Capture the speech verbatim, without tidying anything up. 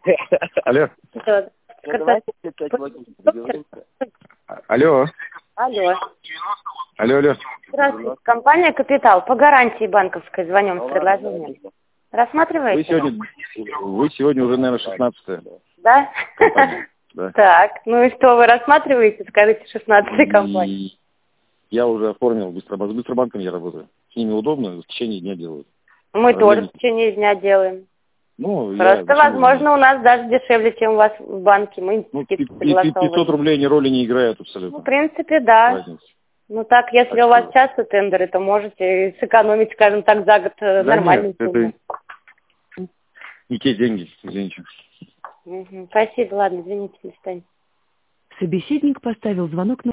Алло. Всё. Алло. Алло. Алло, алло. Здравствуйте. Компания «Капитал». По гарантии банковской звоним с предложением. Рассматриваете? Вы сегодня, вы сегодня уже, наверное, шестнадцатая. Да? Компания. Да. Так, ну и что, вы рассматриваете? Скажите, шестнадцатая компания. И я уже оформил Быстробанк. С Быстробанком я работаю. С ними удобно, в течение дня делают. Мы Проблем тоже нет. в течение дня делаем. Ну, Просто, я, возможно, у нас даже дешевле, чем у вас в банке. Мы ну, скидку пятьсот согласовываем. рублей ни роли не играют абсолютно. Ну, в принципе, да. Разница. Ну так, если Так у вас что- часто тендеры, то можете сэкономить, скажем так, за год э, Да нормальную нет, сумму. это не те деньги, извините. Мгм. Спасибо, ладно, извините, до свидания. Собеседник поставил звонок на